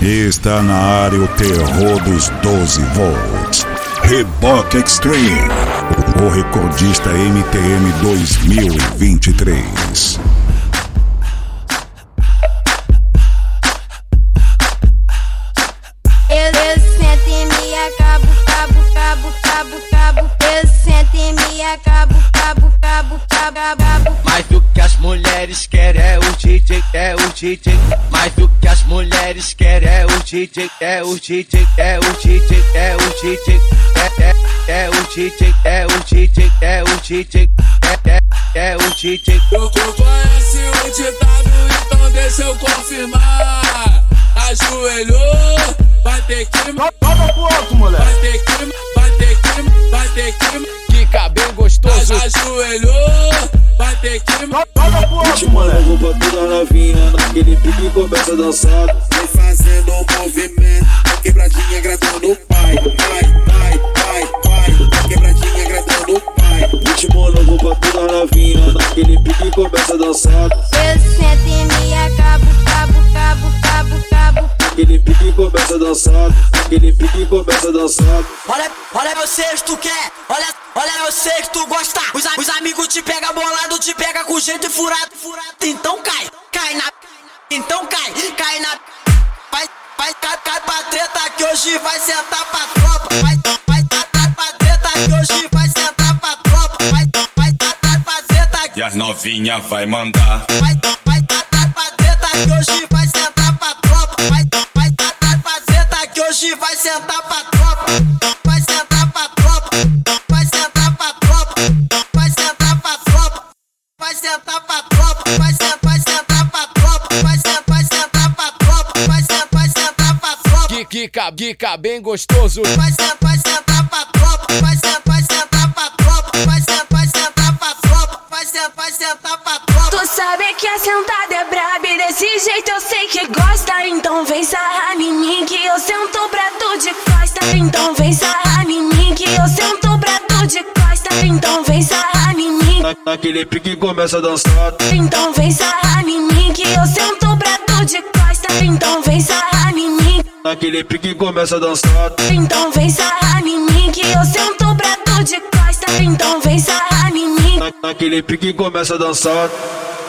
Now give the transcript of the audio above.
Está na área o terror dos 12 volts. Reboque Extreme, o recordista MTM 2023. Eu sento e me acabo, eu sento e me acabo. Mais do que as mulheres querem é o DJ, Mais do que as mulheres querem é o DJ, é o DJ. Tu conhece o ditado, então deixa eu confirmar. Ajoelhou, vai ter que Toca pro alto, moleque. vai ter que Fica bem gostoso. Ajoelhou, vai ter que Toca pro alto, moleque. Vou pra toda novinha, naquele pique começa a dançar. Vem fazendo um movimento, quebradinha agradando o pai. Quebradinha agradando o pai. Último novo pra toda novinha, naquele pique começa a dançar. Eu sento e me acabo. Aquele pique começa a dançar, aquele pique começa a dançar. Olha vocês, tu quer, olha vocês, tu gosta. Os amigos te pega bolado, te pega com jeito e furado. Então cai na. Então cai na. Vai pra treta que hoje vai sentar pra tropa. Vai pra treta que hoje vai sentar pra tropa. Vai pra treta que e as novinha vai mandar. Vai pra treta que hoje vai sentar pra tropa. Vai pra treta que hoje vai sentar pra tropa. Vai sentar pra tropa. Vai sentar pra tropa. Vai sentar pra tropa. Vai sentar pra tropa. Vai sentar pra tropa. Vai sentar pra tropa. Vai sentar pra tropa. Quica bem gostoso. Vai sentar pra tropa. Vai sentar pra tropa. Vai sentar pra tropa. Vai sentar pra tropa. Tu sabe que a sentada é braba e desse jeito eu sei que gosta. Então vem sarrar em mim que eu sento pra tu de costa. Então vem sarrar em mim que eu sento pra tu de costa. Então vem sarrar em mim. Naquele pique começa a dançar. Então vem sarrar em mim que eu sento pra tu de costa. Então vem sarrar em mim. Naquele pique começa a dançar. Então vem sarrar em mim que eu sento pra tu de costa. Então vem sarrar em mim. Naquele pique começa a dançar.